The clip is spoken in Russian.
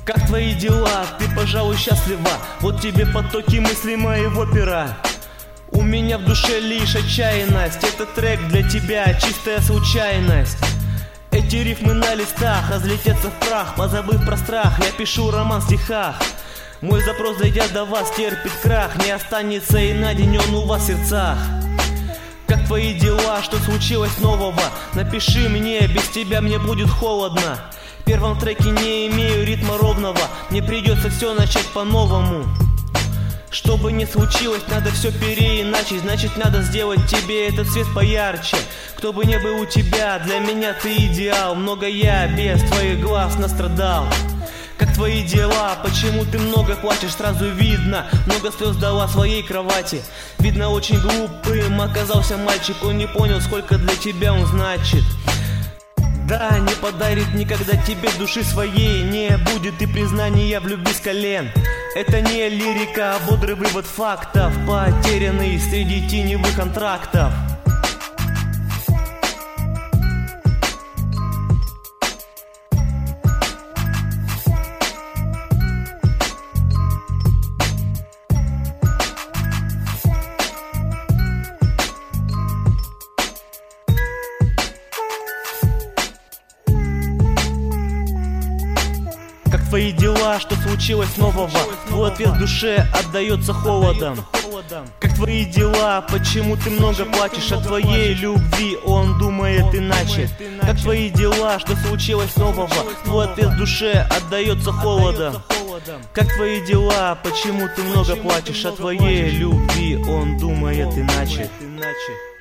Как твои дела? Ты, пожалуй, счастлива. Вот тебе потоки мыслей моего пера. У меня в душе лишь отчаянность. Этот трек для тебя чистая случайность. Эти рифмы на листах разлетятся в прах. Позабыв про страх, я пишу роман в стихах. Мой запрос, дойдя до вас, терпит крах. Не останется и на день он у вас в сердцах. Как твои дела? Что случилось нового? Напиши мне, без тебя мне будет холодно. В первом треке не имею ритма ровного. Мне придется все начать по-новому. Что бы ни случилось, надо все переиначить. Значит, надо сделать тебе этот цвет поярче. Кто бы ни был у тебя, для меня ты идеал. Много я без твоих глаз настрадал. Как твои дела? Почему ты много плачешь? Сразу видно, много слез дала своей кровати. Видно, очень глупым оказался мальчик. Он не понял, сколько для тебя он значит. Да, не подарит никогда тебе души своей. Не будет и признания в любви с колен. Это не лирика, а бодрый вывод фактов, потерянный среди теневых контрактов. Как твои дела? Что случилось нового? Твой ответ в душе отдается холодом. Как твои дела? Почему ты много плачешь? О твоей любви он думает иначе. Как твои дела? Что случилось нового? Твой ответ в душе отдается холодом. Как твои дела? Почему ты много плачешь? О твоей любви он думает иначе.